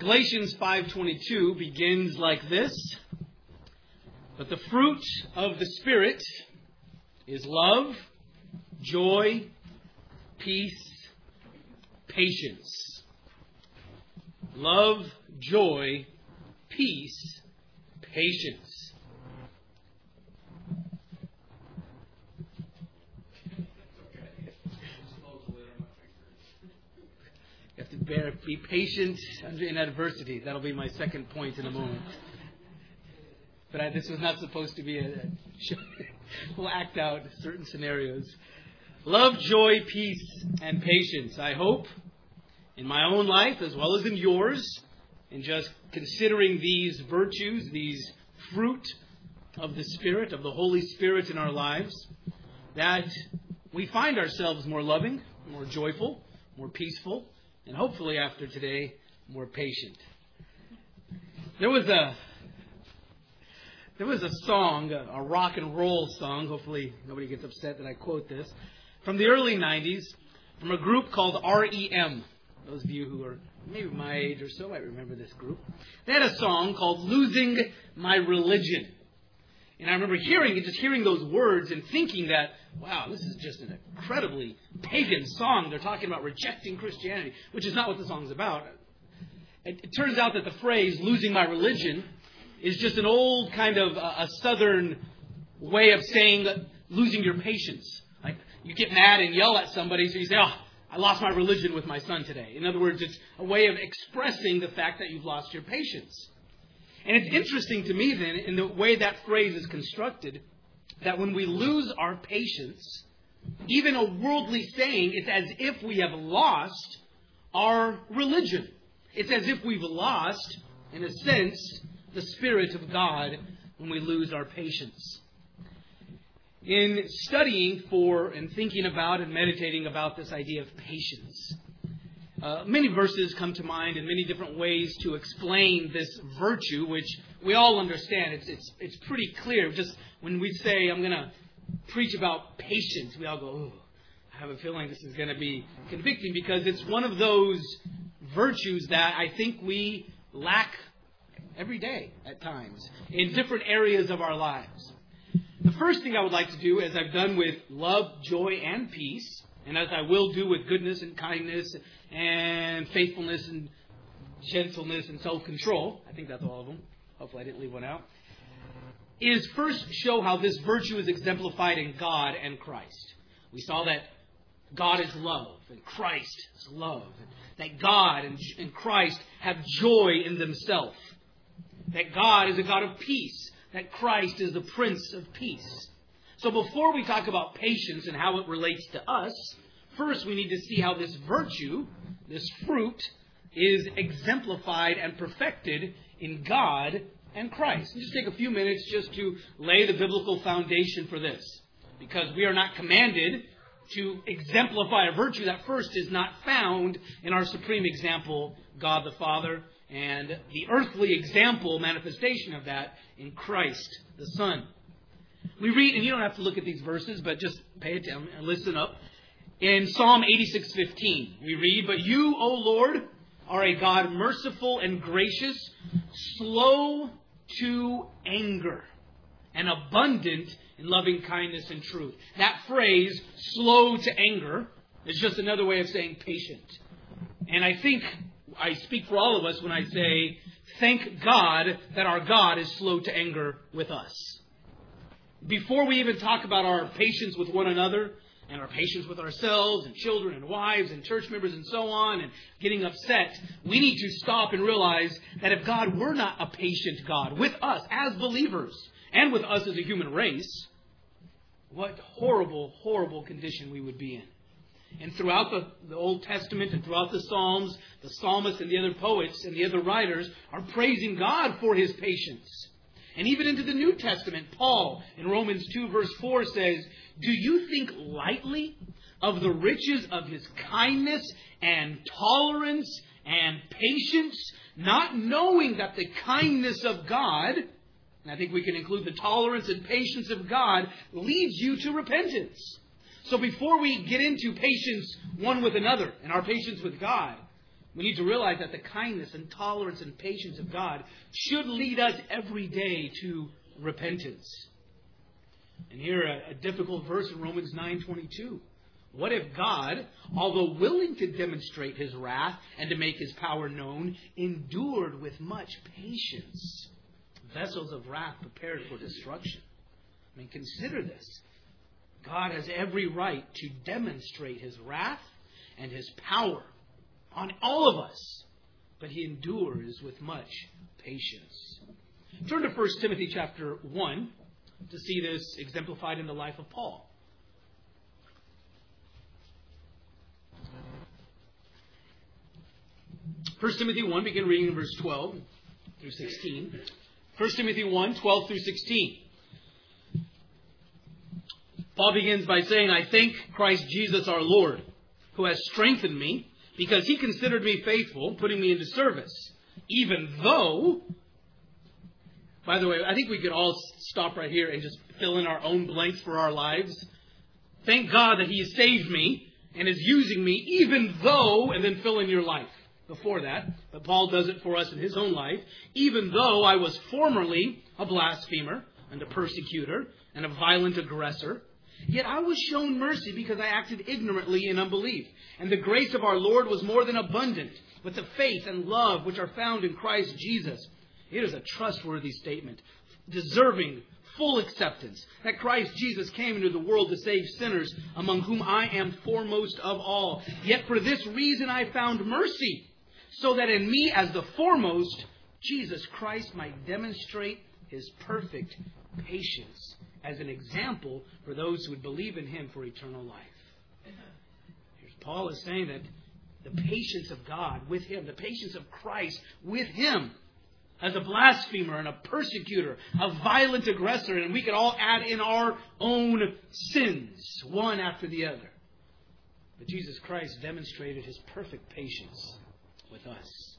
Galatians 5:22 begins like this. But the fruit of the Spirit is love, joy, peace, patience. Love, joy, peace, patience. You have to be patient in adversity. That'll be my second point in a moment. But this was not supposed to be a show. We'll act out certain scenarios. Love, joy, peace, and patience. I hope in my own life as well as in yours, in just considering these virtues, these fruit of the Spirit, of the Holy Spirit in our lives, that we find ourselves more loving, more joyful, more peaceful, and hopefully after today, more patient. There was a song, a rock and roll song, hopefully nobody gets upset that I quote this, from the early 90s, from a group called R.E.M. Those of you who are maybe my age or so might remember this group. They had a song called Losing My Religion. And I remember hearing those words and thinking that, wow, this is just an incredibly pagan song. They're talking about rejecting Christianity, which is not what the song's about. It turns out that the phrase, losing my religion, is just an old kind of a southern way of saying losing your patience. Like you get mad and yell at somebody, so you say, oh, I lost my religion with my son today. In other words, it's a way of expressing the fact that you've lost your patience. And it's interesting to me then, in the way that phrase is constructed, that when we lose our patience, even a worldly saying, it's as if we have lost our religion. It's as if we've lost, in a sense, the Spirit of God when we lose our patience. In studying for and thinking about and meditating about this idea of patience, many verses come to mind in many different ways to explain this virtue, which we all understand. It's pretty clear. Just when we say, I'm going to preach about patience, we all go, oh, I have a feeling this is going to be convicting, because it's one of those virtues that I think we lack every day at times in different areas of our lives. The first thing I would like to do, as I've done with love, joy, and peace, and as I will do with goodness and kindness and faithfulness and gentleness and self-control, I think that's all of them. Hopefully I didn't leave one out, is first show how this virtue is exemplified in God and Christ. We saw that God is love and Christ is love. That God and Christ have joy in themselves. That God is a God of peace. That Christ is the Prince of Peace. So before we talk about patience and how it relates to us, first we need to see how this virtue, this fruit, is exemplified and perfected in God and Christ. Just take a few minutes just to lay the biblical foundation for this. Because we are not commanded to exemplify a virtue that first is not found in our supreme example, God the Father, and the earthly example manifestation of that in Christ the Son. We read, and you don't have to look at these verses, but just pay attention and listen up. In Psalm 86:15, we read, "But you, O Lord, are a God merciful and gracious, slow to anger, and abundant in loving kindness and truth." That phrase, slow to anger, is just another way of saying patient. And I think I speak for all of us when I say, thank God that our God is slow to anger with us. Before we even talk about our patience with one another, and our patience with ourselves, and children, and wives, and church members, and so on, and getting upset, we need to stop and realize that if God were not a patient God with us as believers, and with us as a human race, what horrible, horrible condition we would be in. And throughout the Old Testament and throughout the Psalms, the psalmists and the other poets and the other writers are praising God for His patience. And even into the New Testament, Paul in Romans 2 verse 4 says, "Do you think lightly of the riches of His kindness and tolerance and patience, not knowing that the kindness of God," and I think we can include the tolerance and patience of God, "leads you to repentance." So before we get into patience one with another and our patience with God, We need to realize that the kindness and tolerance and patience of God should lead us every day to repentance. And here a difficult verse in Romans 9:22. What if God, although willing to demonstrate His wrath and to make His power known, endured with much patience vessels of wrath prepared for destruction? I mean, consider this. God has every right to demonstrate His wrath and His power on all of us, but He endures with much patience. Turn to 1 Timothy chapter 1 to see this exemplified in the life of Paul. 1 Timothy 1, begin reading in verse 12 through 16. 1 Timothy 1, 12 through 16. Paul begins by saying, I thank Christ Jesus our Lord, who has strengthened me, because He considered me faithful, putting me into service, even though... By the way, I think we could all stop right here and just fill in our own blanks for our lives. Thank God that He has saved me and is using me, even though, and then fill in your life before that. But Paul does it for us in his own life. Even though I was formerly a blasphemer and a persecutor and a violent aggressor, yet I was shown mercy because I acted ignorantly in unbelief. And the grace of our Lord was more than abundant with the faith and love which are found in Christ Jesus. It is a trustworthy statement, deserving full acceptance, that Christ Jesus came into the world to save sinners, among whom I am foremost of all. Yet for this reason I found mercy, so that in me as the foremost, Jesus Christ might demonstrate His perfect patience as an example for those who would believe in Him for eternal life. Here's Paul is saying that the patience of God with Him, the patience of Christ with Him, as a blasphemer and a persecutor, a violent aggressor, and we could all add in our own sins, one after the other. But Jesus Christ demonstrated His perfect patience with us.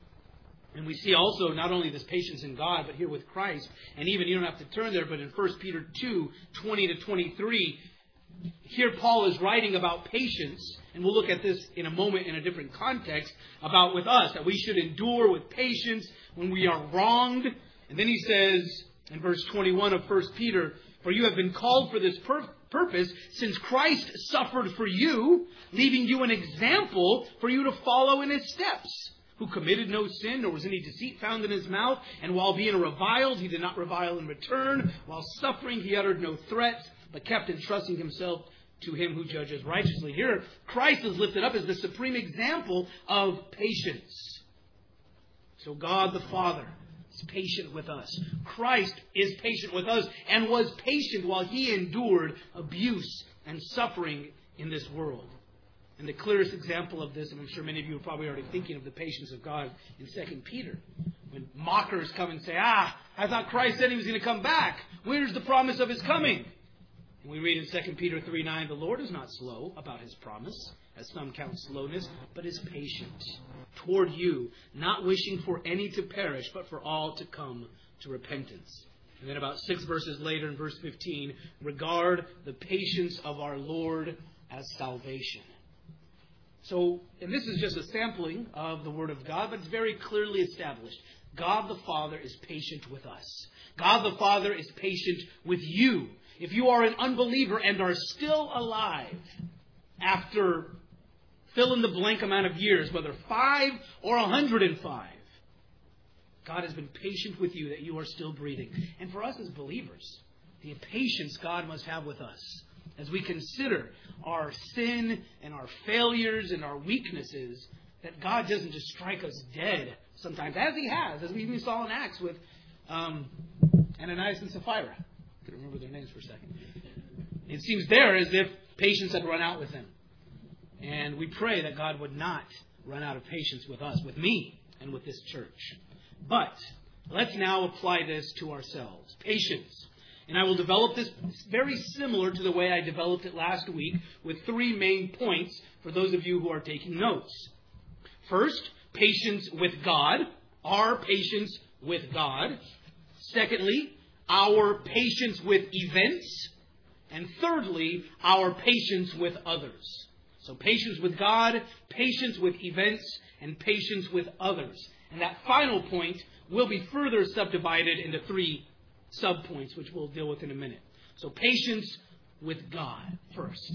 And we see also not only this patience in God, but here with Christ. And even, you don't have to turn there, but in 1 Peter 2, 20 to 23, here Paul is writing about patience, and we'll look at this in a moment in a different context, about with us, that we should endure with patience when we are wronged. And then he says in verse 21 of 1 Peter, for you have been called for this purpose, since Christ suffered for you, leaving you an example for you to follow in His steps, who committed no sin, nor was any deceit found in His mouth, and while being reviled, He did not revile in return. While suffering, He uttered no threats, but kept entrusting Himself to Him who judges righteously. Here, Christ is lifted up as the supreme example of patience. So God the Father is patient with us. Christ is patient with us and was patient while He endured abuse and suffering in this world. And the clearest example of this, and I'm sure many of you are probably already thinking of the patience of God in 2 Peter. When mockers come and say, I thought Christ said He was going to come back. Where's the promise of His coming? And we read in 2 Peter 3:9, the Lord is not slow about His promise, as some count slowness, but is patient toward you, not wishing for any to perish, but for all to come to repentance. And then about 6 verses later in verse 15, regard the patience of our Lord as salvation. So, and this is just a sampling of the Word of God, but it's very clearly established. God the Father is patient with us. God the Father is patient with you. If you are an unbeliever and are still alive after fill in the blank amount of years, whether 5 or 105, God has been patient with you that you are still breathing. And for us as believers, the patience God must have with us as we consider our sin and our failures and our weaknesses, that God doesn't just strike us dead sometimes, as He has, as we even saw in Acts with Ananias and Sapphira. I couldn't remember their names for a second. It seems there as if patience had run out with them. And we pray that God would not run out of patience with us, with me, and with this church. But let's now apply this to ourselves. Patience. And I will develop this very similar to the way I developed it last week, with 3 main points for those of you who are taking notes. First, patience with God. Our patience with God. Secondly, our patience with events. And thirdly, our patience with others. So patience with God, patience with events, and patience with others. And that final point will be further subdivided into 3 subpoints, which we'll deal with in a minute. So patience with God first.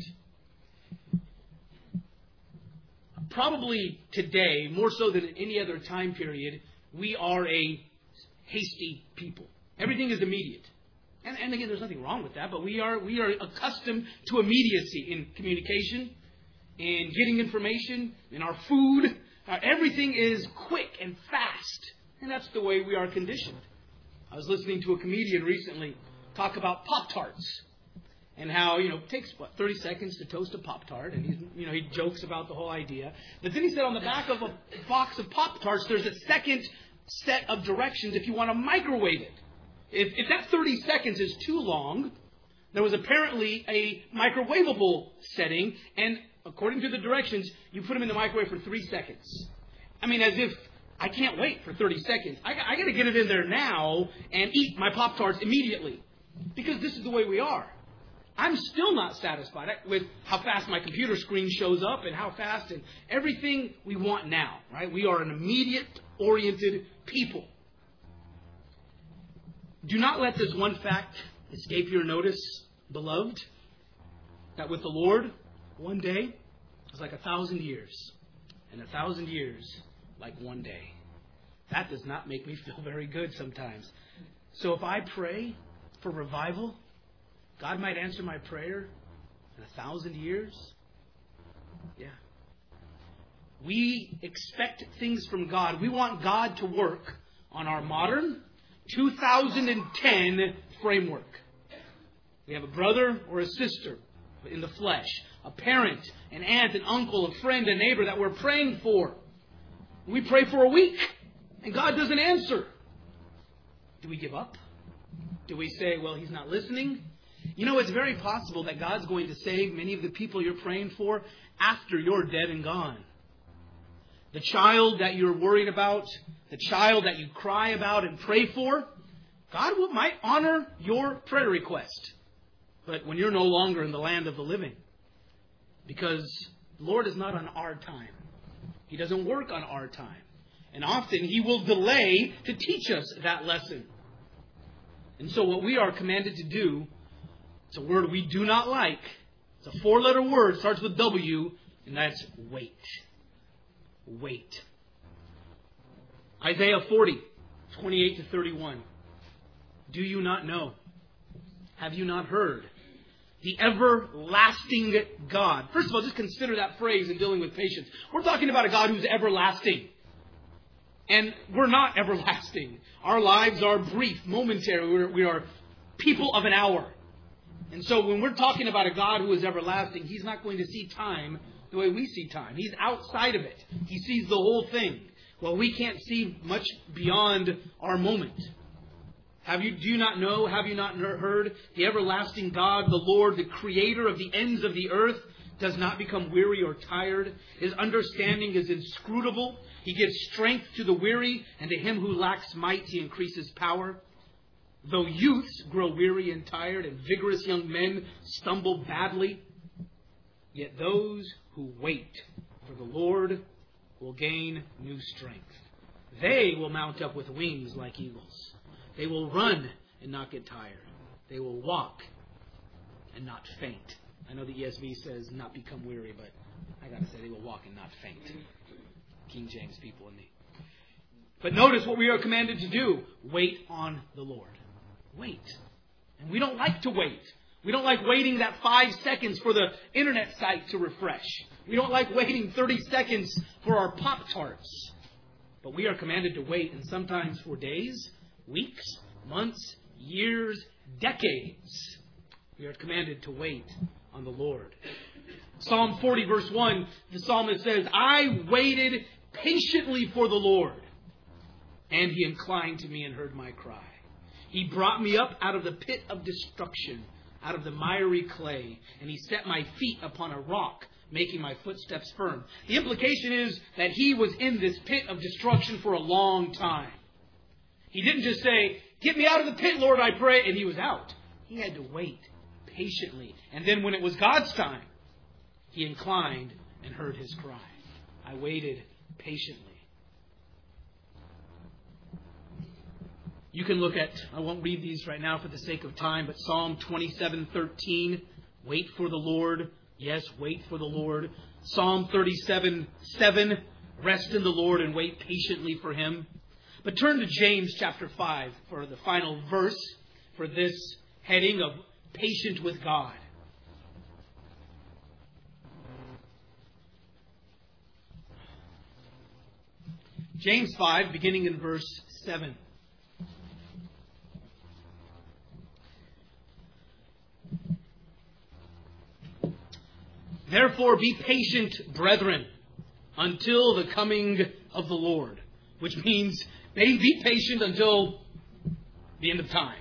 Probably today, more so than at any other time period, we are a hasty people. Everything is immediate. And again, there's nothing wrong with that, but we are accustomed to immediacy in communication, in getting information, in our food. Everything is quick and fast. And that's the way we are conditioned. I was listening to a comedian recently talk about Pop-Tarts. And how, it takes, 30 seconds to toast a Pop-Tart. And he jokes about the whole idea. But then he said on the back of a box of Pop-Tarts, there's a second set of directions if you want to microwave it. If that 30 seconds is too long, there was apparently a microwavable setting. And according to the directions, you put them in the microwave for 3 seconds. I mean, as if I can't wait for 30 seconds. I got to get it in there now and eat my Pop-Tarts immediately. Because this is the way we are. I'm still not satisfied with how fast my computer screen shows up and how fast and everything we want now, right? We are an immediate-oriented people. Do not let this one fact escape your notice, beloved, that with the Lord, one day is like 1,000 years, and 1,000 years like one day. That does not make me feel very good sometimes. So if I pray for revival, God might answer my prayer in 1,000 years. Yeah. We expect things from God. We want God to work on our modern 2010 framework. We have a brother or a sister in the flesh, a parent, an aunt, an uncle, a friend, a neighbor that we're praying for. We pray for a week, and God doesn't answer. Do we give up? Do we say, well, He's not listening? It's very possible that God's going to save many of the people you're praying for after you're dead and gone. The child that you're worried about, the child that you cry about and pray for, God might honor your prayer request. But when you're no longer in the land of the living. Because the Lord is not on our time. He doesn't work on our time. And often He will delay to teach us that lesson. And so what we are commanded to do, it's a word we do not like. It's a 4-letter word, starts with W, and that's wait. Wait. Isaiah 40, 28 to 31. Do you not know? Have you not heard? The everlasting God. First of all, just consider that phrase in dealing with patience. We're talking about a God who's everlasting. And we're not everlasting. Our lives are brief, momentary. We are people of an hour. And so when we're talking about a God who is everlasting, He's not going to see time the way we see time. He's outside of it. He sees the whole thing. Well, we can't see much beyond our moment. Do you not know? Have you not heard? The everlasting God, the Lord, the creator of the ends of the earth, does not become weary or tired. His understanding is inscrutable. He gives strength to the weary, and to him who lacks might, He increases power. Though youths grow weary and tired, and vigorous young men stumble badly, yet those who wait for the Lord will gain new strength. They will mount up with wings like eagles. They will run and not get tired. They will walk and not faint. I know the ESV says not become weary, but I got to say they will walk and not faint. King James people in me. But notice what we are commanded to do. Wait on the Lord. Wait. And we don't like to wait. We don't like waiting that 5 seconds for the internet site to refresh. We don't like waiting 30 seconds for our Pop-Tarts. But we are commanded to wait, and sometimes for days, weeks, months, years, decades. We are commanded to wait on the Lord. Psalm 40 verse 1, the psalmist says, I waited patiently for the Lord, and He inclined to me and heard my cry. He brought me up out of the pit of destruction, out of the miry clay, and He set my feet upon a rock, making my footsteps firm. The implication is that he was in this pit of destruction for a long time. He didn't just say, get me out of the pit, Lord, I pray, and he was out. He had to wait patiently. And then when it was God's time, He inclined and heard his cry. I waited patiently. You can look at, I won't read these right now for the sake of time, but Psalm 27:13, wait for the Lord. Yes, wait for the Lord. Psalm 37:7, rest in the Lord and wait patiently for Him. But turn to James chapter 5 for the final verse for this heading of patient with God. James 5, beginning in verse 7. Therefore be patient, brethren, until the coming of the Lord. Which means be patient until the end of time.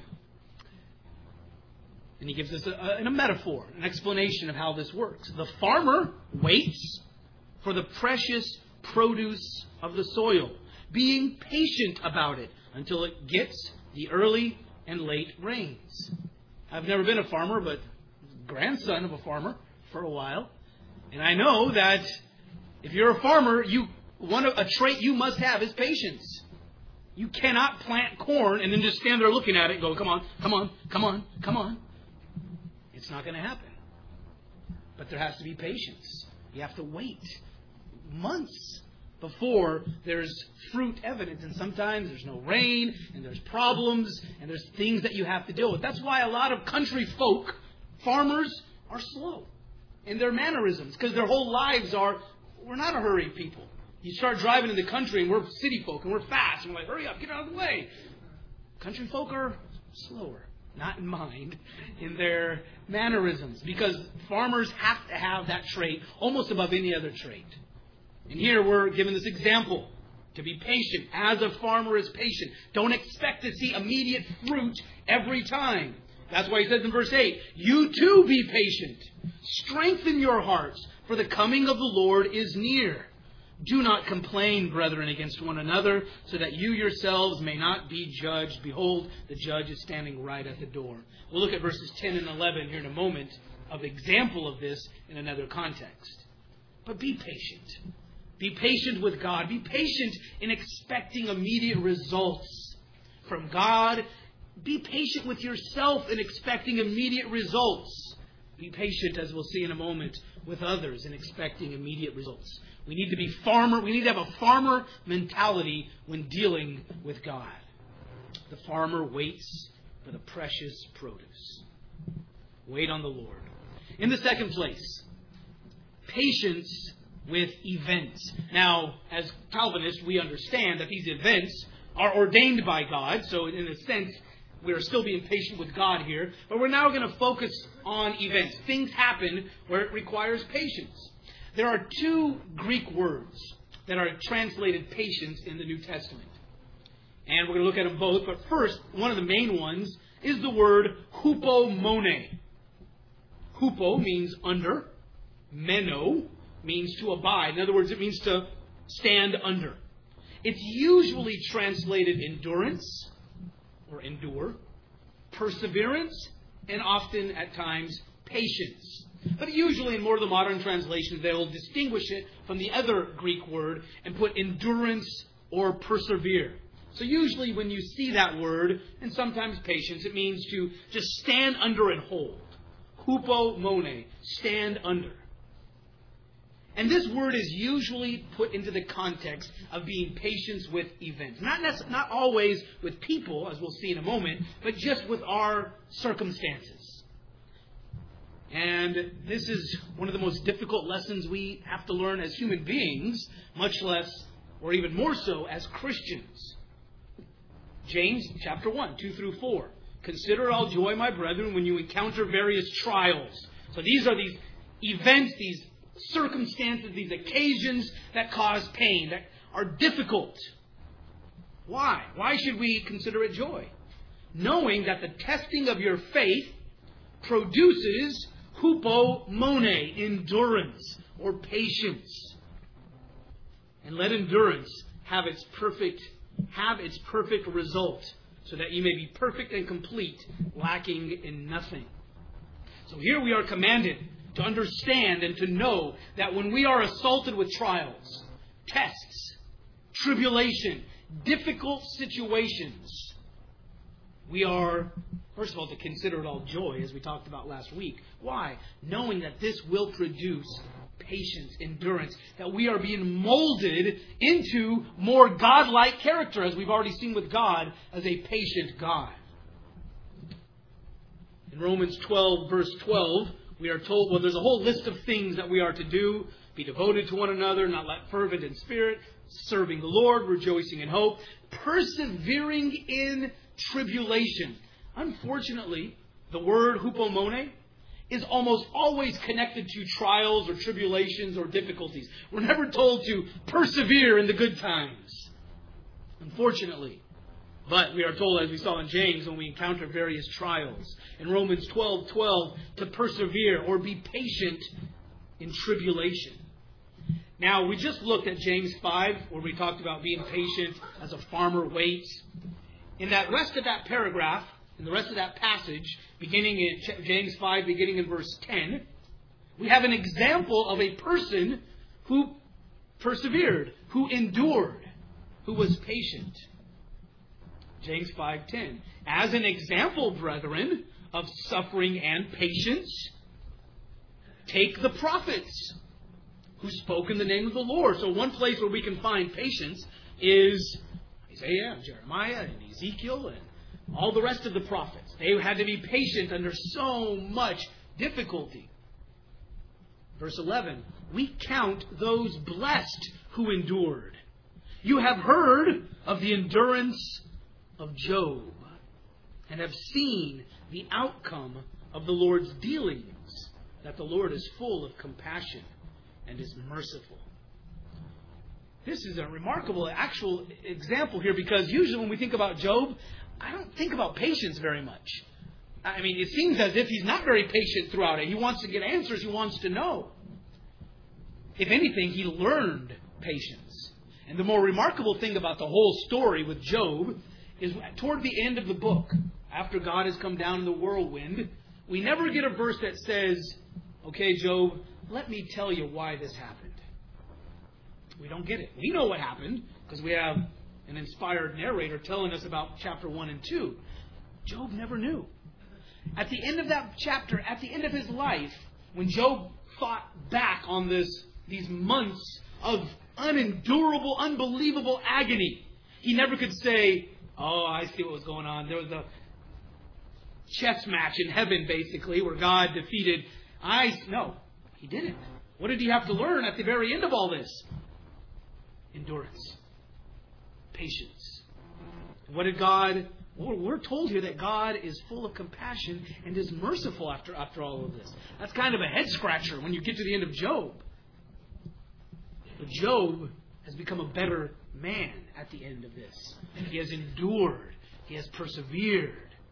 And he gives us a metaphor, an explanation of how this works. The farmer waits for the precious produce of the soil, being patient about it until it gets the early and late rains. I've never been a farmer, but grandson of a farmer for a while. And I know that if you're a farmer, a trait you must have is patience. You cannot plant corn and then just stand there looking at it and go, come on, come on, come on, come on. It's not going to happen. But there has to be patience. You have to wait months before there's fruit evident. And sometimes there's no rain, and there's problems, and there's things that you have to deal with. That's why a lot of country folk, farmers, are slow in their mannerisms, because their whole lives we're not a hurried people. You start driving in the country, and we're city folk, and we're fast, and we're like, hurry up, get out of the way. Country folk are slower, not in mind, in their mannerisms, because farmers have to have that trait almost above any other trait. And here we're given this example, to be patient, as a farmer is patient. Don't expect to see immediate fruit every time. That's why he says in verse 8, you too be patient. Strengthen your hearts, for the coming of the Lord is near. Do not complain, brethren, against one another, so that you yourselves may not be judged. Behold, the judge is standing right at the door. We'll look at verses 10 and 11 here in a moment of example of this in another context. But be patient. Be patient with God. Be patient in expecting immediate results from God. Be patient with yourself in expecting immediate results. Be patient, as we'll see in a moment, with others in expecting immediate results. We need to have a farmer mentality when dealing with God. The farmer waits for the precious produce. Wait on the Lord. In the second place, patience with events. Now, as Calvinists, we understand that these events are ordained by God, so in a sense, we're still being patient with God here, but we're now going to focus on events. Things happen where it requires patience. There are two Greek words that are translated patience in the New Testament. And we're going to look at them both, but first, one of the main ones is the word hupomone. Hupo means under. Meno means to abide. In other words, it means to stand under. It's usually translated endurance, or endure, perseverance, and often at times patience. But usually in more of the modern translations, they will distinguish it from the other Greek word and put endurance or persevere. So usually when you see that word, and sometimes patience, it means to just stand under and hold. Hupomone, stand under. And this word is usually put into the context of being patient with events. Not always with people, as we'll see in a moment, but just with our circumstances. And this is one of the most difficult lessons we have to learn as human beings, much less, or even more so, as Christians. James chapter 1, 2 through 4. Consider all joy, my brethren, when you encounter various trials. So these are these events, these circumstances, these occasions that cause pain, that are difficult. Why? Why should we consider it joy? Knowing that the testing of your faith produces hupomone, endurance or patience. And let endurance have its perfect result, so that you may be perfect and complete, lacking in nothing. So here we are commanded to understand and to know that when we are assaulted with trials, tests, tribulation, difficult situations, we are, first of all, to consider it all joy, as we talked about last week. Why? Knowing that this will produce patience, endurance, that we are being molded into more God-like character, as we've already seen with God as a patient God. In Romans 12, verse 12, we are told, well, there's a whole list of things that we are to do. Be devoted to one another, not lack fervent in spirit, serving the Lord, rejoicing in hope, persevering in tribulation. Unfortunately, the word hupomone is almost always connected to trials or tribulations or difficulties. We're never told to persevere in the good times, unfortunately. But we are told, as we saw in James, when we encounter various trials, in Romans 12:12, to persevere or be patient in tribulation. Now, we just looked at James 5, where we talked about being patient as a farmer waits. In that rest of that paragraph, in the rest of that passage, beginning in James 5, beginning in verse 10, we have an example of a person who persevered, who endured, who was patient. James 5:10. As an example, brethren, of suffering and patience, take the prophets who spoke in the name of the Lord. So one place where we can find patience is Isaiah and Jeremiah and Ezekiel and all the rest of the prophets. They had to be patient under so much difficulty. Verse 11. We count those blessed who endured. You have heard of the endurance of Job and have seen the outcome of the Lord's dealings, that the Lord is full of compassion and is merciful. This is a remarkable actual example here, because usually when we think about Job, I don't think about patience very much. I mean, it seems as if he's not very patient throughout it. He wants to get answers. He wants to know. If anything, he learned patience. And the more remarkable thing about the whole story with Job is toward the end of the book, after God has come down in the whirlwind, we never get a verse that says, okay, Job, let me tell you why this happened. We don't get it. We know what happened because we have an inspired narrator telling us about chapter 1 and 2. Job never knew. At the end of that chapter, at the end of his life, when Job thought back on these months of unendurable, unbelievable agony, he never could say, oh, I see what was going on. There was a chess match in heaven, basically, where God defeated No, he didn't. What did he have to learn at the very end of all this? Endurance. Patience. What did God... We're told here that God is full of compassion and is merciful after all of this. That's kind of a head-scratcher when you get to the end of Job. But Job has become a better man at the end of this. He has endured. He has persevered.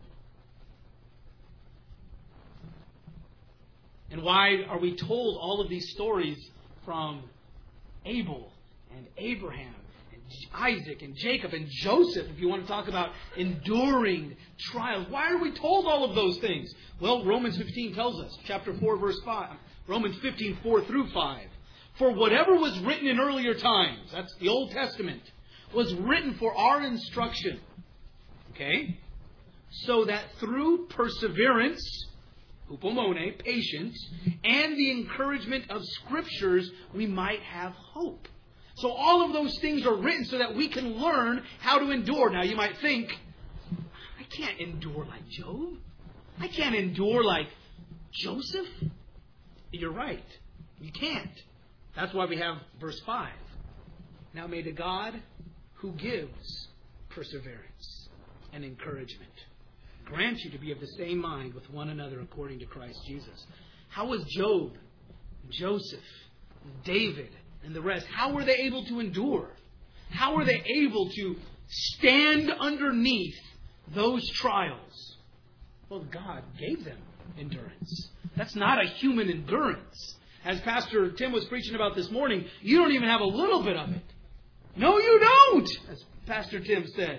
And why are we told all of these stories from Abel and Abraham and Isaac and Jacob and Joseph, if you want to talk about enduring trials? Why are we told all of those things? Well, Romans 15 tells us, chapter 4, verse 5. Romans 15, 4 through 5. For whatever was written in earlier times, that's the Old Testament, was written for our instruction. Okay? So that through perseverance, hupomone, patience, and the encouragement of Scriptures, we might have hope. So all of those things are written so that we can learn how to endure. Now you might think, I can't endure like Job. I can't endure like Joseph. You're right. You can't. That's why we have verse 5. Now may the God who gives perseverance and encouragement grant you to be of the same mind with one another according to Christ Jesus. How was Job, Joseph, David, and the rest, how were they able to endure? How were they able to stand underneath those trials? Well, God gave them endurance. That's not a human endurance. As Pastor Tim was preaching about this morning, you don't even have a little bit of it. No, you don't, as Pastor Tim says.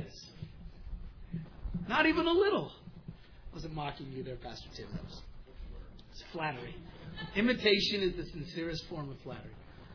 Not even a little. I wasn't mocking you there, Pastor Tim. It's flattery. Imitation is the sincerest form of flattery.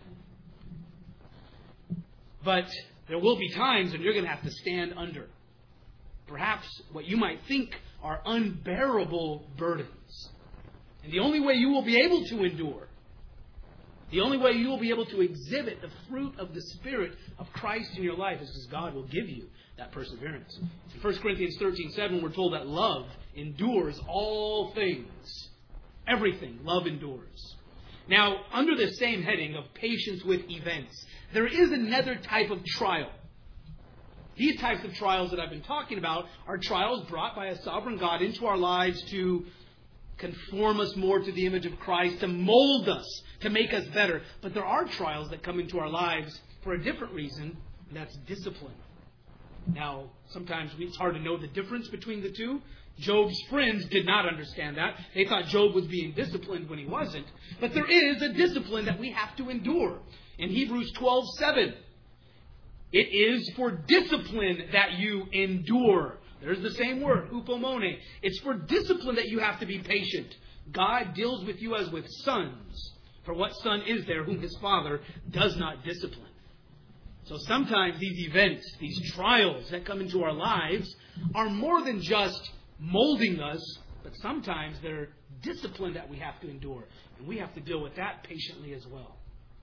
But there will be times when you're going to have to stand under perhaps what you might think are unbearable burdens. And the only way you will be able to endure, the only way you will be able to exhibit the fruit of the Spirit of Christ in your life is because God will give you that perseverance. In 1 Corinthians 13:7, we're told that love endures all things. Everything, love endures. Now, under the same heading of patience with events, there is another type of trial. These types of trials that I've been talking about are trials brought by a sovereign God into our lives to conform us more to the image of Christ, to mold us, to make us better. But there are trials that come into our lives for a different reason, and that's discipline. Now, sometimes it's hard to know the difference between the two. Job's friends did not understand that. They thought Job was being disciplined when he wasn't. But there is a discipline that we have to endure. In Hebrews 12:7, it is for discipline that you endure. There's the same word, hupomone. It's for discipline that you have to be patient. God deals with you as with sons. For what son is there whom his father does not discipline? So sometimes these events, these trials that come into our lives are more than just molding us, but sometimes they're discipline that we have to endure. And we have to deal with that patiently as well.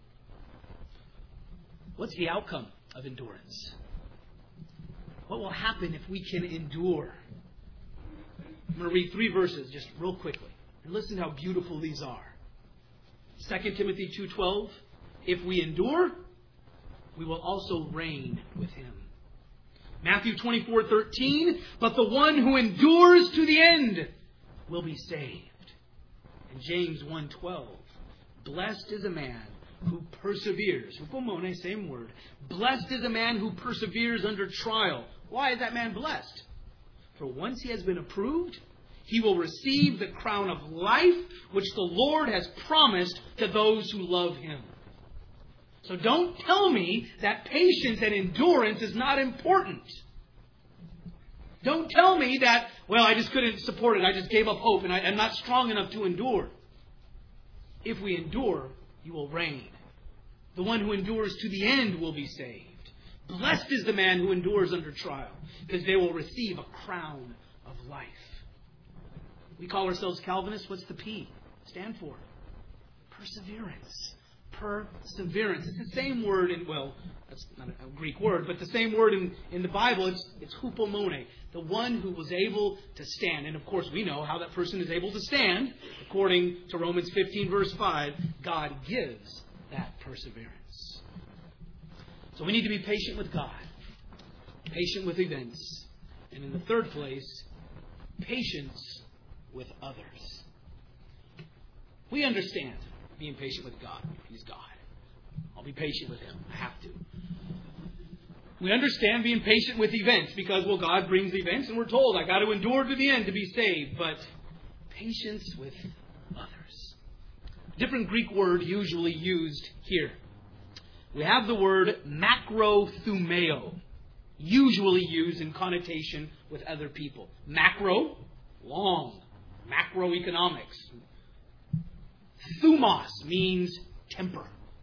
What's the outcome of endurance? What will happen if we can endure? I'm going to read 3 verses just real quickly. And listen how beautiful these are. 2 Timothy 2:12. If we endure, we will also reign with him. Matthew 24:13. But the one who endures to the end will be saved. And James 1:12. Blessed is a man who perseveres. Hupomone, same word. Blessed is a man who perseveres under trial. Why is that man blessed? For once he has been approved, he will receive the crown of life which the Lord has promised to those who love him. So don't tell me that patience and endurance is not important. Don't tell me that, well, I just couldn't support it. I just gave up hope and I'm not strong enough to endure. If we endure, you will reign. The one who endures to the end will be saved. Blessed is the man who endures under trial, because they will receive a crown of life. We call ourselves Calvinists. What's the P stand for? Perseverance. Perseverance. It's the same word in, well, that's not a Greek word, but the same word in the Bible. It's hupomone, the one who was able to stand. And of course, we know how that person is able to stand. According to Romans 15, verse 5, God gives that perseverance. So we need to be patient with God, patient with events, and in the third place, patience with others. We understand being patient with God. He's God. I'll be patient with him. I have to. We understand being patient with events because, well, God brings events and we're told I got to endure to the end to be saved. But patience with others. Different Greek word usually used here. We have the word macrothumeo, usually used in connotation with other people. Macro, long, macroeconomics. Thumos means temper.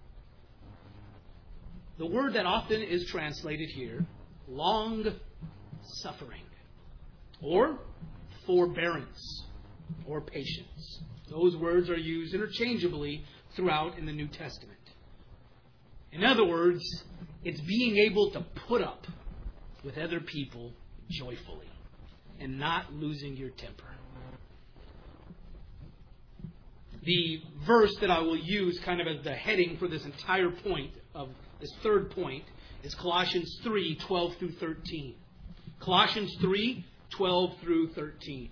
The word that often is translated here, long suffering, or forbearance, or patience. Those words are used interchangeably throughout in the New Testament. In other words, it's being able to put up with other people joyfully and not losing your temper. The verse that I will use kind of as the heading for this entire point of this third point is Colossians 3:12 through 13. Colossians 3:12 through 13.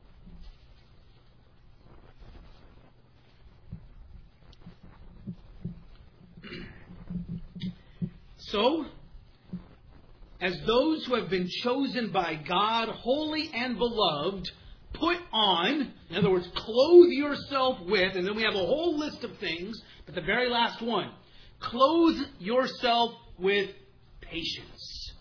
So, as those who have been chosen by God, holy and beloved, put on, in other words, clothe yourself with, and then we have a whole list of things, but the very last one, clothe yourself with patience,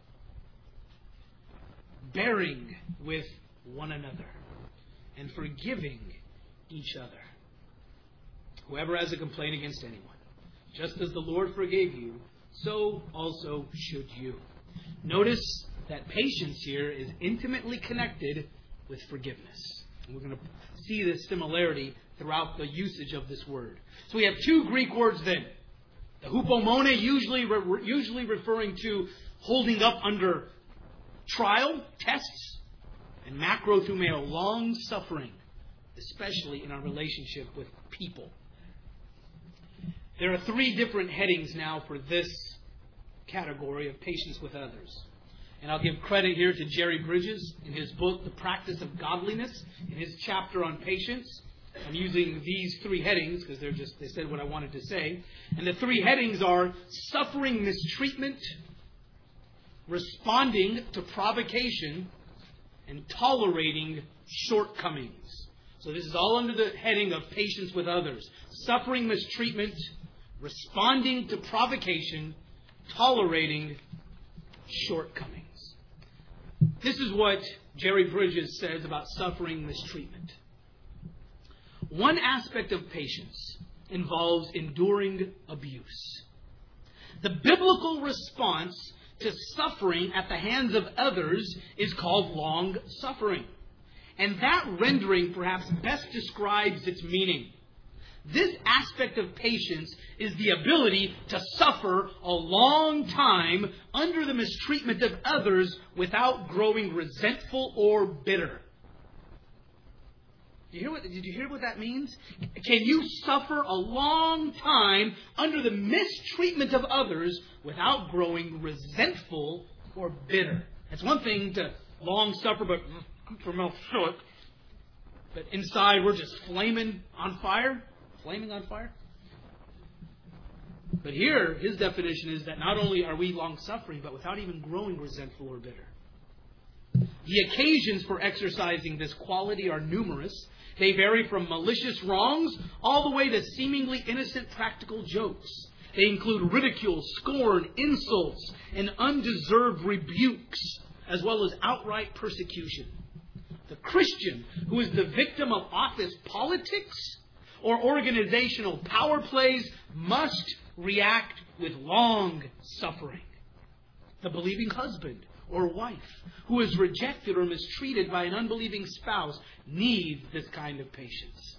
bearing with one another, and forgiving each other. whoever has a complaint against anyone. Just as the Lord forgave you, so also should you. Notice that patience here is intimately connected with forgiveness. And we're going to see this similarity throughout the usage of this word. So we have two Greek words then. The hupomone, usually referring to holding up under trial, tests, and macrothumeo, long suffering, especially in our relationship with people. There are three different headings now for this category of patience with others. And I'll give credit here to Jerry Bridges in his book, The Practice of Godliness, in his chapter on patience. I'm using these three headings because they said what I wanted to say. And the three headings are suffering mistreatment, responding to provocation, and tolerating shortcomings. So this is all under the heading of patience with others. Suffering mistreatment, responding to provocation, tolerating shortcomings. This is what Jerry Bridges says about suffering mistreatment. One aspect of patience involves enduring abuse. The biblical response to suffering at the hands of others is called long suffering. And that rendering perhaps best describes its meaning. This aspect of patience is the ability to suffer a long time under the mistreatment of others without growing resentful or bitter. Did you hear what that means? Can you suffer a long time under the mistreatment of others without growing resentful or bitter? It's one thing to long suffer, but for mouth shut. But inside we're just flaming on fire. But here, his definition is that not only are we long-suffering, but without even growing resentful or bitter. The occasions for exercising this quality are numerous. They vary from malicious wrongs all the way to seemingly innocent practical jokes. They include ridicule, scorn, insults, and undeserved rebukes, as well as outright persecution. The Christian who is the victim of office politics or organizational power plays must react with long suffering. The believing husband or wife who is rejected or mistreated by an unbelieving spouse needs this kind of patience.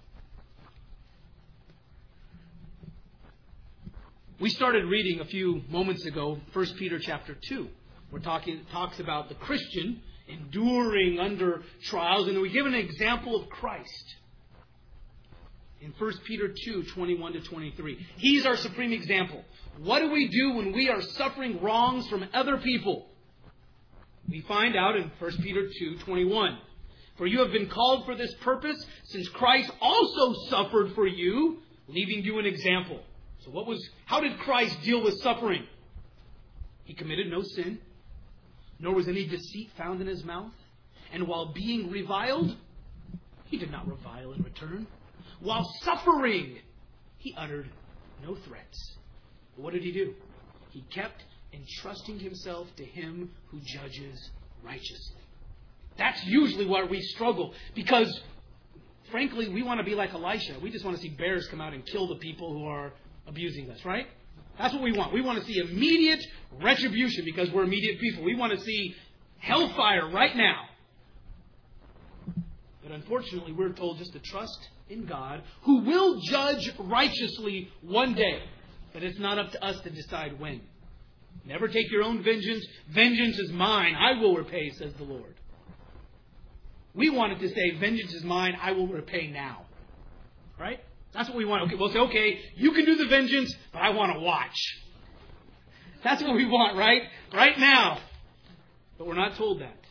We started reading a few moments ago 1 Peter chapter 2. Talks about the Christian enduring under trials, and we give an example of Christ. In 1 Peter 2, 21 to 23. He's our supreme example. What do we do when we are suffering wrongs from other people? We find out in 1 Peter 2, 21. For you have been called for this purpose, since Christ also suffered for you, leaving you an example. So how did Christ deal with suffering? He committed no sin, nor was any deceit found in his mouth. And while being reviled, he did not revile in return. While suffering, he uttered no threats. But what did he do? He kept entrusting himself to him who judges righteously. That's usually where we struggle. Because, frankly, we want to be like Elisha. We just want to see bears come out and kill the people who are abusing us, right? That's what we want. We want to see immediate retribution because we're immediate people. We want to see hellfire right now. But unfortunately, we're told just to trust in God, who will judge righteously one day. But it's not up to us to decide when. Never take your own vengeance. Vengeance is mine. I will repay, says the Lord. We wanted to say, vengeance is mine. I will repay now. Right? That's what we want. Okay, we'll say, okay, you can do the vengeance, but I want to watch. That's what we want, right? Right now. But we're not told that.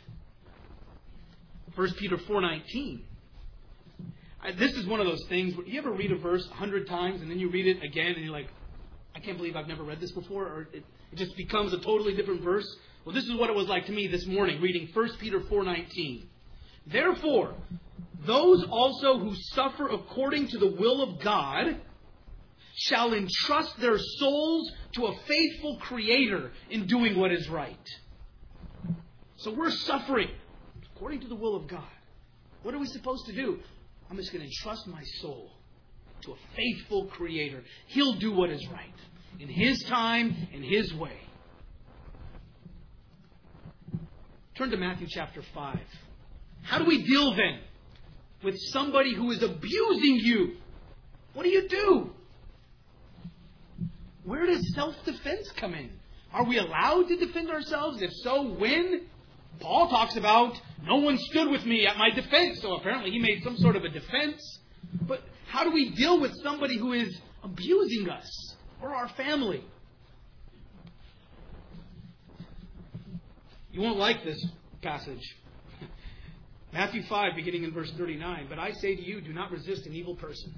1 Peter 4:19. This is one of those things where you ever read a verse 100 times and then you read it again and you're like, I can't believe I've never read this before, or it just becomes a totally different verse. Well, this is what it was like to me this morning, reading 1 Peter 4:19. Therefore, those also who suffer according to the will of God shall entrust their souls to a faithful Creator in doing what is right. So we're suffering according to the will of God. What are we supposed to do? I'm just going to entrust my soul to a faithful Creator. He'll do what is right in His time, in His way. Turn to Matthew chapter 5. How do we deal then with somebody who is abusing you? What do? Where does self-defense come in? Are we allowed to defend ourselves? If so, when? Paul talks about, no one stood with me at my defense. So apparently he made some sort of a defense. But how do we deal with somebody who is abusing us or our family? You won't like this passage. Matthew 5, beginning in verse 39. But I say to you, do not resist an evil person.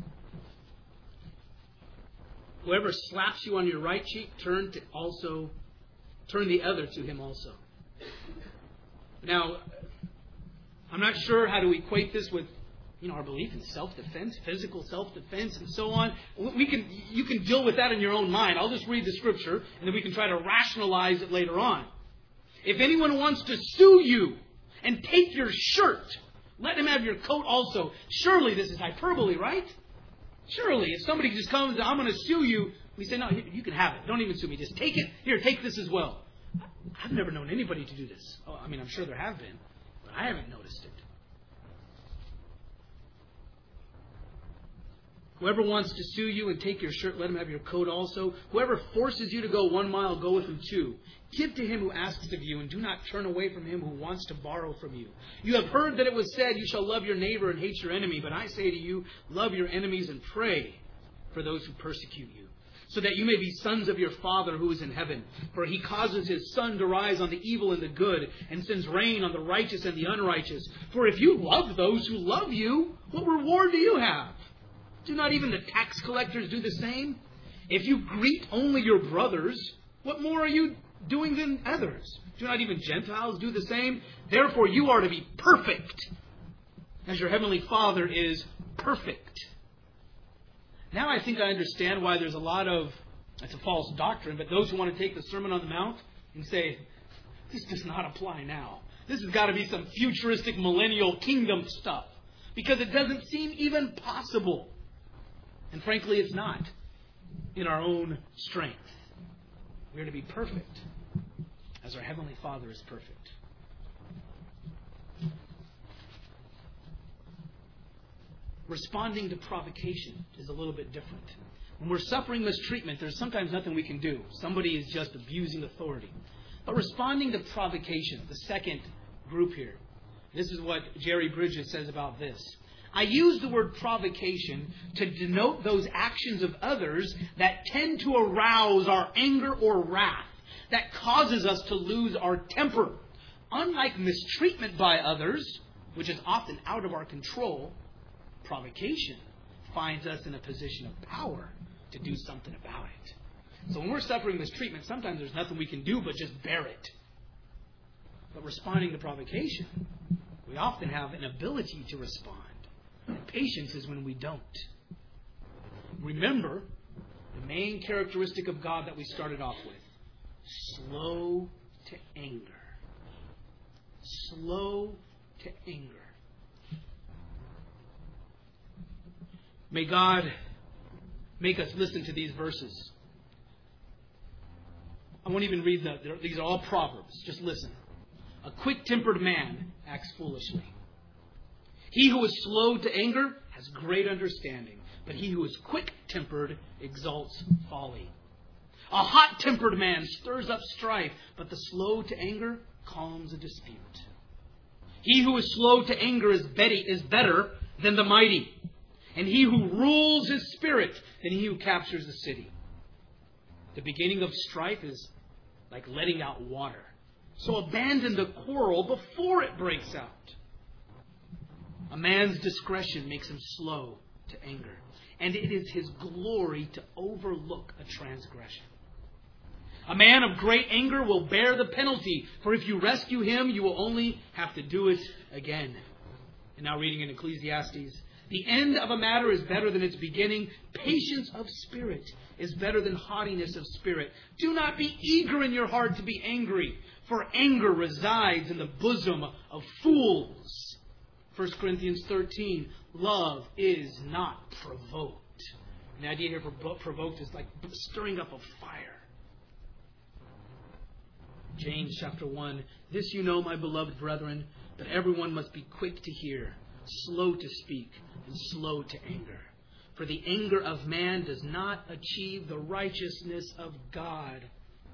Whoever slaps you on your right cheek, turn the other to him also. Now, I'm not sure how to equate this with, our belief in self-defense, physical self-defense, and so on. You can deal with that in your own mind. I'll just read the scripture, and then we can try to rationalize it later on. If anyone wants to sue you and take your shirt, let him have your coat also. Surely this is hyperbole, right? Surely, if somebody just comes, I'm going to sue you, we say, no, you can have it. Don't even sue me. Just take it. Here, take this as well. I've never known anybody to do this. Oh, I'm sure there have been, but I haven't noticed it. Whoever wants to sue you and take your shirt, let him have your coat also. Whoever forces you to go 1 mile, go with him 2. Give to him who asks of you, and do not turn away from him who wants to borrow from you. You have heard that it was said, you shall love your neighbor and hate your enemy. But I say to you, love your enemies and pray for those who persecute you, so that you may be sons of your Father who is in heaven. For He causes His sun to rise on the evil and the good, and sends rain on the righteous and the unrighteous. For if you love those who love you, what reward do you have? Do not even the tax collectors do the same? If you greet only your brothers, what more are you doing than others? Do not even Gentiles do the same? Therefore you are to be perfect, as your heavenly Father is perfect. Now I think I understand why there's a lot of, it's a false doctrine, but those who want to take the Sermon on the Mount and say, this does not apply now. This has got to be some futuristic millennial kingdom stuff, because it doesn't seem even possible. And frankly, it's not in our own strength. We are to be perfect as our Heavenly Father is perfect. Responding to provocation is a little bit different. When we're suffering mistreatment, there's sometimes nothing we can do. Somebody is just abusing authority. But responding to provocation, the second group here, this is what Jerry Bridges says about this. I use the word provocation to denote those actions of others that tend to arouse our anger or wrath, that causes us to lose our temper. Unlike mistreatment by others, which is often out of our control, provocation finds us in a position of power to do something about it. So when we're suffering mistreatment, sometimes there's nothing we can do but just bear it. But responding to provocation, we often have an ability to respond. And patience is when we don't. Remember the main characteristic of God that we started off with. Slow to anger. Slow to anger. May God make us listen to these verses. I won't even read these are all Proverbs. Just listen. A quick-tempered man acts foolishly. He who is slow to anger has great understanding, but he who is quick-tempered exalts folly. A hot-tempered man stirs up strife, but the slow to anger calms a dispute. He who is slow to anger is better than the mighty, and he who rules his spirit than he who captures the city. The beginning of strife is like letting out water. So abandon the quarrel before it breaks out. A man's discretion makes him slow to anger, and it is his glory to overlook a transgression. A man of great anger will bear the penalty, for if you rescue him, you will only have to do it again. And now reading in Ecclesiastes, the end of a matter is better than its beginning. Patience of spirit is better than haughtiness of spirit. Do not be eager in your heart to be angry, for anger resides in the bosom of fools. 1 Corinthians 13, love is not provoked. And the idea here for provoked is like stirring up a fire. James chapter 1, this you know, my beloved brethren, that everyone must be quick to hear, slow to speak, and slow to anger. For the anger of man does not achieve the righteousness of God.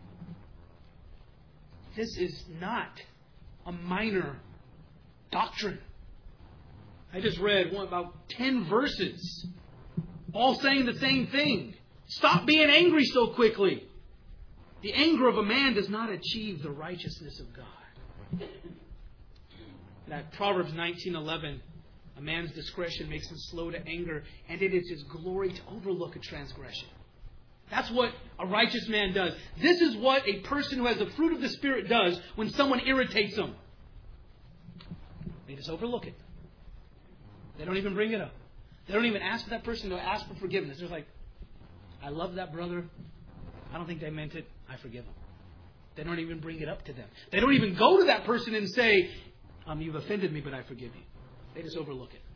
This is not a minor doctrine. I just read about 10 verses, all saying the same thing. Stop being angry so quickly. The anger of a man does not achieve the righteousness of God. That Proverbs 19:11, a man's discretion makes him slow to anger, and it is his glory to overlook a transgression. That's what a righteous man does. This is what a person who has the fruit of the Spirit does when someone irritates them. They just overlook it. They don't even bring it up. They don't even ask that person to ask for forgiveness. They're like, I love that brother. I don't think they meant it. I forgive them. They don't even bring it up to them. They don't even go to that person and say, you've offended me, but I forgive you. They just overlook it.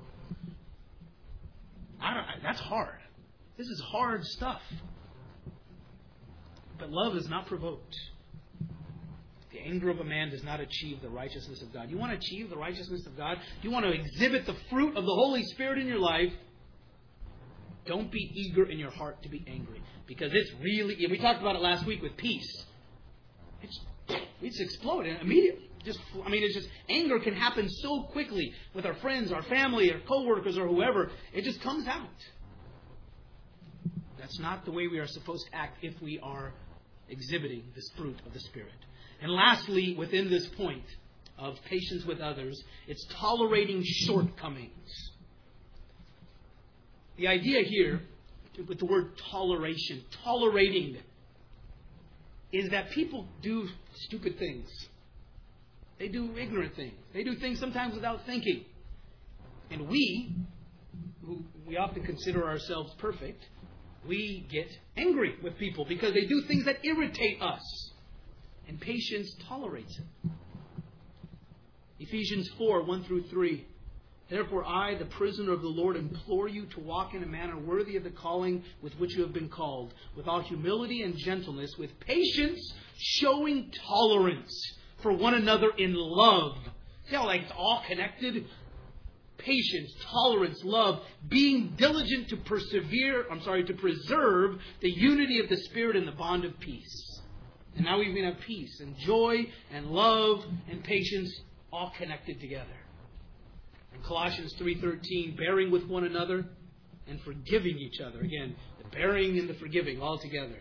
That's hard. This is hard stuff. But love is not provoked. The anger of a man does not achieve the righteousness of God. You want to achieve the righteousness of God? You want to exhibit the fruit of the Holy Spirit in your life? Don't be eager in your heart to be angry. Because it's really, and we talked about it last week with peace. It's exploding immediately. It's just, anger can happen so quickly with our friends, our family, our coworkers, or whoever. It just comes out. That's not the way we are supposed to act if we are exhibiting this fruit of the Spirit. And lastly, within this point of patience with others, it's tolerating shortcomings. The idea here, with the word toleration, tolerating, is that people do stupid things. They do ignorant things. They do things sometimes without thinking. And we, who we often consider ourselves perfect, we get angry with people because they do things that irritate us. And patience tolerates it. Ephesians 4, 1 through 3. Therefore I, the prisoner of the Lord, implore you to walk in a manner worthy of the calling with which you have been called, with all humility and gentleness, with patience, showing tolerance for one another in love. See how it's all connected? Patience, tolerance, love, being diligent to preserve the unity of the Spirit in the bond of peace. And now we even have peace and joy and love and patience all connected together. In Colossians 3:13, bearing with one another and forgiving each other. Again, the bearing and the forgiving all together.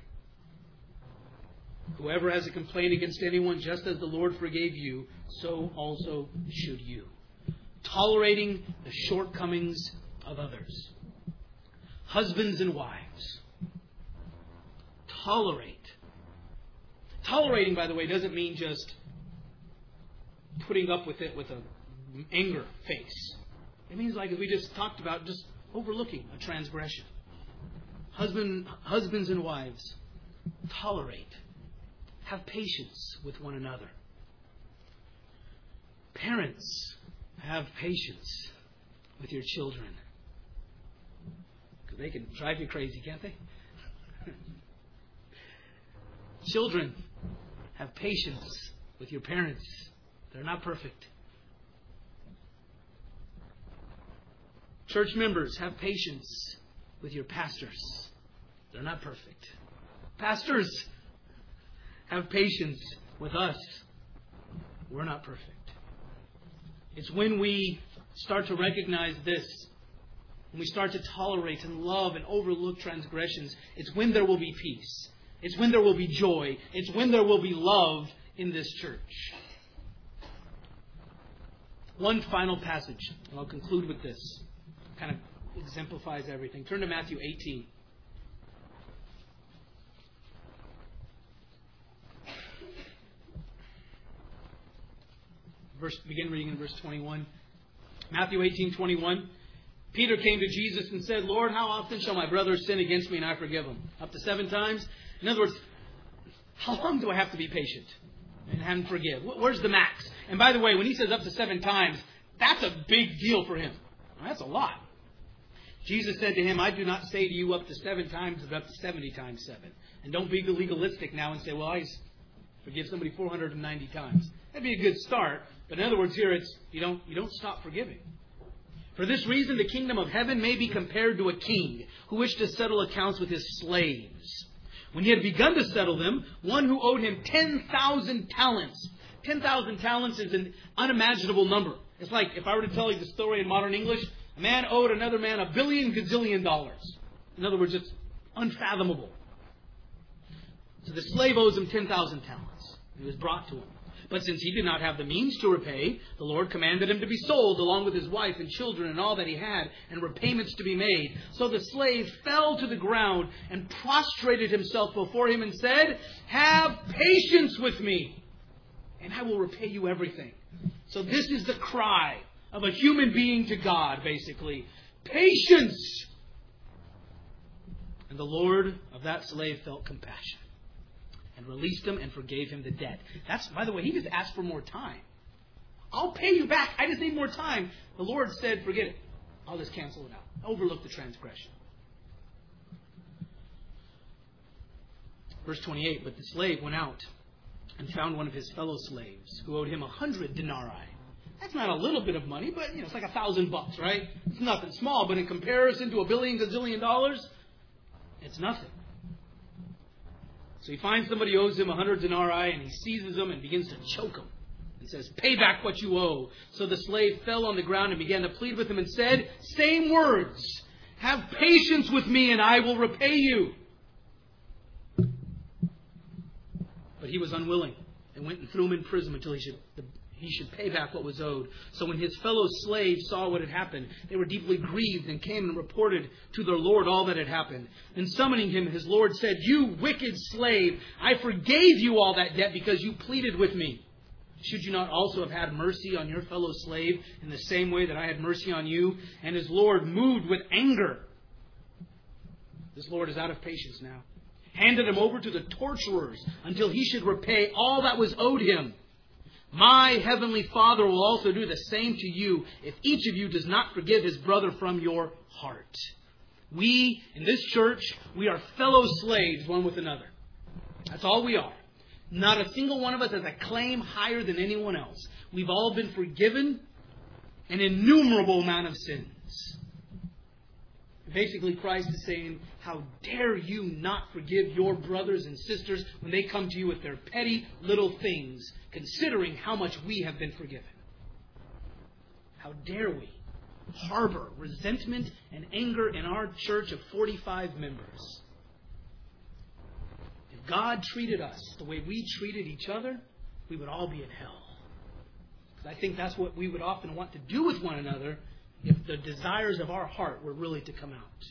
Whoever has a complaint against anyone, just as the Lord forgave you, so also should you. Tolerating the shortcomings of others. Husbands and wives. Tolerate. Tolerating, by the way, doesn't mean just putting up with it with an anger face. It means, like as we just talked about, just overlooking a transgression. Husbands and wives, tolerate. Have patience with one another. Parents, have patience with your children. Because they can drive you crazy, can't they? Children, have patience with your parents. They're not perfect. Church members, have patience with your pastors. They're not perfect. Pastors, have patience with us. We're not perfect. It's when we start to recognize this, when we start to tolerate and love and overlook transgressions, it's when there will be peace. It's when there will be joy. It's when there will be love in this church. One final passage, and I'll conclude with this. Kind of exemplifies everything. Turn to Matthew 18. Begin reading in verse 21. Matthew 18:21. Peter came to Jesus and said, Lord, how often shall my brother sin against me and I forgive him? Up to 7 times? In other words, how long do I have to be patient and forgive? Where's the max? And by the way, when he says up to 7 times, that's a big deal for him. That's a lot. Jesus said to him, I do not say to you up to 7 times, but up to 70 times 7. And don't be legalistic now and say, well, I forgive somebody 490 times. That'd be a good start. But in other words, here it's you don't stop forgiving. For this reason, the kingdom of heaven may be compared to a king who wished to settle accounts with his slaves. When he had begun to settle them, one who owed him 10,000 talents. 10,000 talents is an unimaginable number. It's like if I were to tell you the story in modern English, a man owed another man $1 billion gazillion. In other words, it's unfathomable. So the slave owes him 10,000 talents. He was brought to him. But since he did not have the means to repay, the Lord commanded him to be sold along with his wife and children and all that he had, and repayments to be made. So the slave fell to the ground and prostrated himself before him and said, have patience with me, and I will repay you everything. So this is the cry of a human being to God, basically. Patience! And the Lord of that slave felt compassion and released him and forgave him the debt. That's, by the way, he just asked for more time. I'll pay you back. I just need more time. The Lord said, forget it. I'll just cancel it out. Overlook the transgression. Verse 28, but the slave went out and found one of his fellow slaves who owed him 100 denarii. That's not a little bit of money, but it's like $1,000, right? It's nothing small, but in comparison to $1 billion gazillion dollars, it's nothing. So he finds somebody who owes him 100 denarii, and he seizes them and begins to choke him and says, pay back what you owe. So the slave fell on the ground and began to plead with him and said, same words, have patience with me and I will repay you. But he was unwilling and went and threw him in prison until he should pay back what was owed. So when his fellow slaves saw what had happened, they were deeply grieved and came and reported to their Lord all that had happened. And summoning him, his Lord said, you wicked slave, I forgave you all that debt because you pleaded with me. Should you not also have had mercy on your fellow slave in the same way that I had mercy on you? And his Lord, moved with anger, this Lord is out of patience now, handed him over to the torturers until he should repay all that was owed him. My heavenly Father will also do the same to you if each of you does not forgive his brother from your heart. We, in this church, we are fellow slaves one with another. That's all we are. Not a single one of us has a claim higher than anyone else. We've all been forgiven an innumerable amount of sins. Basically, Christ is saying, how dare you not forgive your brothers and sisters when they come to you with their petty little things, considering how much we have been forgiven? How dare we harbor resentment and anger in our church of 45 members? If God treated us the way we treated each other, we would all be in hell. Because I think that's what we would often want to do with one another if the desires of our heart were really to come out.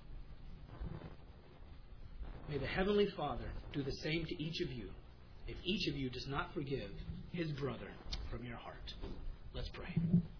May the Heavenly Father do the same to each of you if each of you does not forgive his brother from your heart. Let's pray.